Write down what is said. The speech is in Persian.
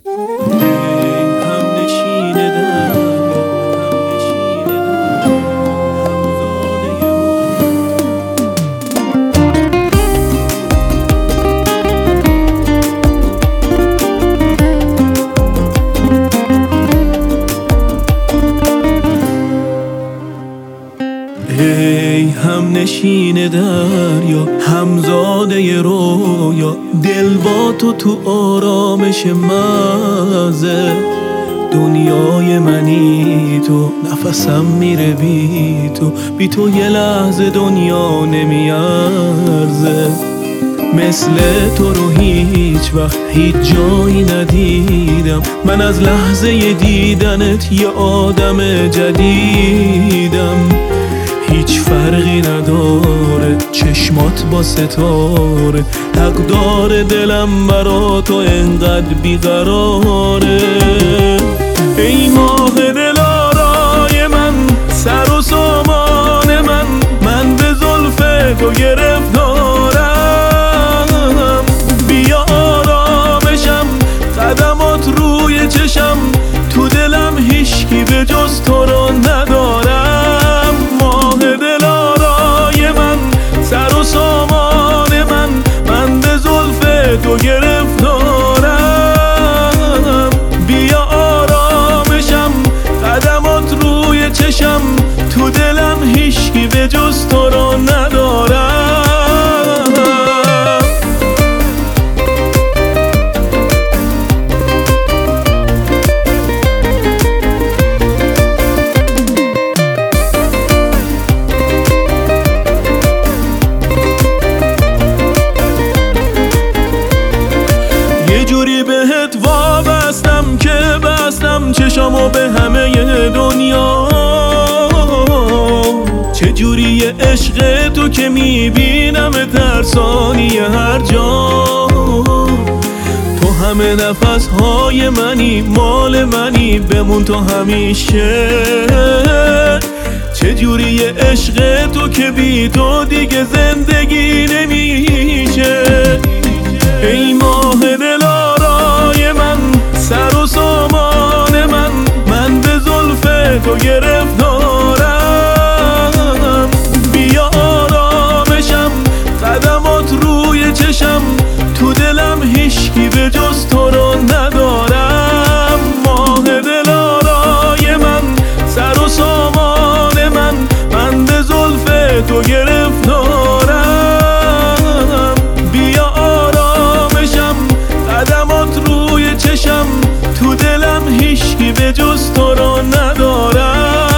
ای هم نشین دریا، همزاده رویا، دل با تو آرامش مزه. دنیای منی تو، نفسم میره بی تو، بی تو یه لحظه دنیا نمیارزه. مثل تو رو هیچ وقت هیچ جایی ندیدم، من از لحظه دیدنت یه آدم جدیدم. هیچ فرقی نداره چشمات با ستاره، حقدار دلم برا تو انقدر بیقراره. ای ماه دلارای من، سر و سامان من به زلف تو گرفتارم. بیا آرامشم، قدمات روی چشم، تو دلم هیچکی به جز تو رو ندارم. ماه دلارای من، سر و سامان من به زلف تو گرفتارم. بیا آرامشم، قدمات روی چشم، تو دلم هیچکی به جز تو رو ندارم. یه جوری بهت وابستم که بستم چشامو به همه دنیا. چه جوری عشق تو که میبینم ترسانی هر جا. تو همه نفس های منی، مال منی، بمون تو همیشه. چه جوری عشق تو که بی تو دیگه زندگی نمیشه. ای ماه دلارای من، سر و سامان من به زلف تو گرفتارم. بیا آرامشم، قدمات روی چشم، تو دلم هیچکی به جز تو رو ندارم. ماه دلارای من، سر و سامان من به زلف تو گرفتارم. بیا آرامشم، قدمات روی چشم، تو دلم هیچکی به جز تو رو ندارم.